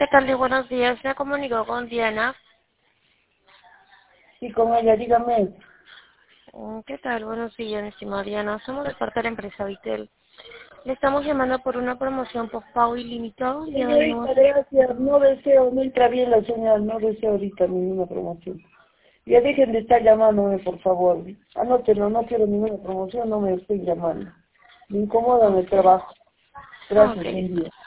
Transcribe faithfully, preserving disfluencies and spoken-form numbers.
¿qué tal? Y buenos días. Me comunico con Diana. Sí, con ella, dígame. Mm, ¿Qué tal? Buenos días, estimada Diana. Somos de parte de la empresa Vitel. Le estamos llamando por una promoción post-pago ilimitado. El día de hoy no Señorita, sé. gracias. No deseo, no entra bien la señal, no deseo ahorita ninguna promoción. Ya dejen de estar llamándome, por favor. Anótenlo, no quiero ninguna promoción, no me estén llamando. Me incomoda el Ok. trabajo. Ok, Gracias, buen listo. día.